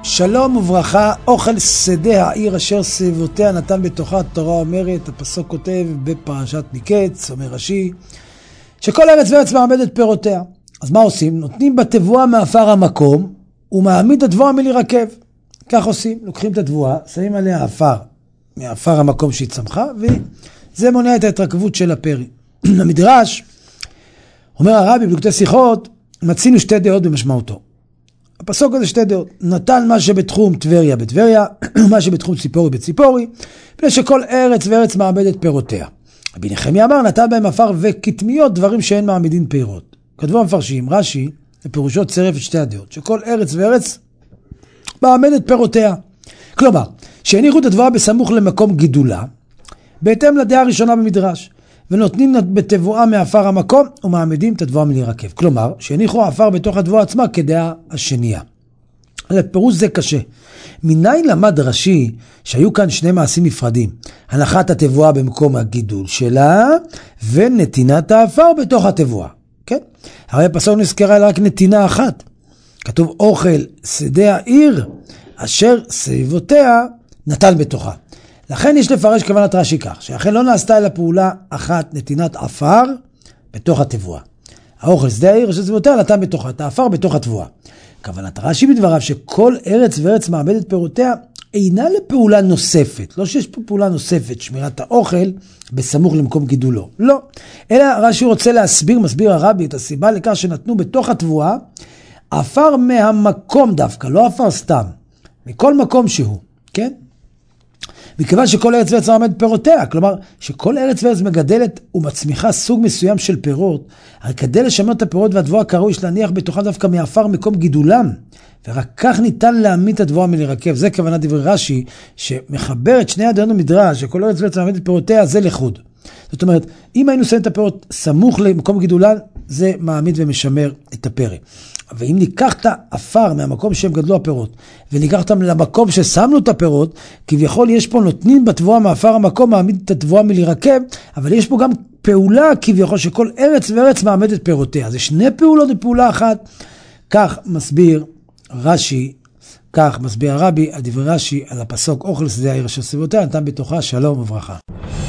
שלום וברכה, אוכל שדה העיר אשר סביבותיה נתן בתוכה. התורה אומרת, הפסוק כותב בפרשת מקץ, אומר רש"י, שכל ארץ וארץ מעבדת פירותיה. אז מה עושים? נותנים בתבואה מעפר המקום, ומעמיד התבואה מלהירקב. כך עושים, לוקחים את התבואה, שמים עליה עפר, מעפר המקום שהיא צמחה, וזה מונע את ההתרכבות של הפרי. המדרש, אומר הרבי בליקוטי שיחות, מצינו שתי דעות במשמעותו. הפסוק הזה שתי דעות, נתן מה שבתחום טבריה בטבריה, מה שבתחום ציפורי בציפורי, מפני שכל ארץ וארץ מעבדת פירותיה. רבי נחמיה אמר, נתן בהם עפר וכתמיות, דברים שאין מעמידין פירות. כתבו המפרשים, רש"י, לפירושו צירף את שתי הדעות, שכל ארץ וארץ מעבדת פירותיה. כלומר, שהניחו את התבואה בסמוך למקום גידולה, בהתאם לדעה הראשונה במדרש, ונותנים בתבואה מעפר המקום, ומעמידים את התבואה מלהירקב. כלומר, שהניחו העפר בתוך התבואה עצמה כדעה השנייה. לפירוש זה קשה. מניין למד רש"י שהיו כאן שני מעשים נפרדים, הנחת התבואה במקום הגידול שלה, ונתינת העפר בתוך התבואה. כן? הרי הפסוק נזכרה רק נתינה אחת. כתוב אוכל שדה העיר אשר סביבותיה נתן בתוכה. לכן יש לפרש כוונת רש"י כך, שאכן לא נעשתה אלא פעולה אחת, נתינת עפר בתוך התבואה. האוכל שדה העיר אשר סביבותיה נתן בתוכה, את העפר בתוך התבואה. כוונת רש"י בדבריו שכל ארץ וארץ מעבדת פירותיה אינה לפעולה נוספת. לא שיש פה פעולה נוספת, שמירת האוכל בסמוך למקום גידולו. לא. אלא רש"י רוצה להסביר, מסביר הרבי, את הסיבה לכך שנתנו בתוך התבואה עפר מהמקום דווקא, לא עפר סתם. מכל מקום שהוא. כן? מכיוון שכל ארץ וארץ מעבדת פירותיה, כלומר שכל ארץ וארץ מגדלת ומצמיחה סוג מסוים של פירות, הרי כדי לשמר את הפירות והתבואה קראו יש להניח בתוכם דווקא מעפר מקום גידולם, ורק כך ניתן להעמיד את התבואה מלהירקב. זה כוונת דברי רש"י, שמחבר את שני הדעות במדרש, שכל ארץ וארץ מעבדת פירותיה, זה לחוד. זאת אומרת, אם היינו שמים את הפירות סמוך למקום גידולן, זה מעמיד ומשמר את הפרי. ואם ניקח את העפר מהמקום שהם גדלו הפירות, וניקח אותם למקום ששמנו את הפירות, כביכול יש פה נותנים בתבואה מעפר המקום, מעמיד את התבואה מלהירקב, אבל יש פה גם פעולה כביכול שכל ארץ וארץ מעמדת פירותיה. זה שני פעולות בפעולה אחת. כך מסביר רש"י, כך מסביר הרבי על דברי רש"י על הפסוק אוכל שדה העיר אשר סביבותיה נתן בתוכה. שלום וברכה.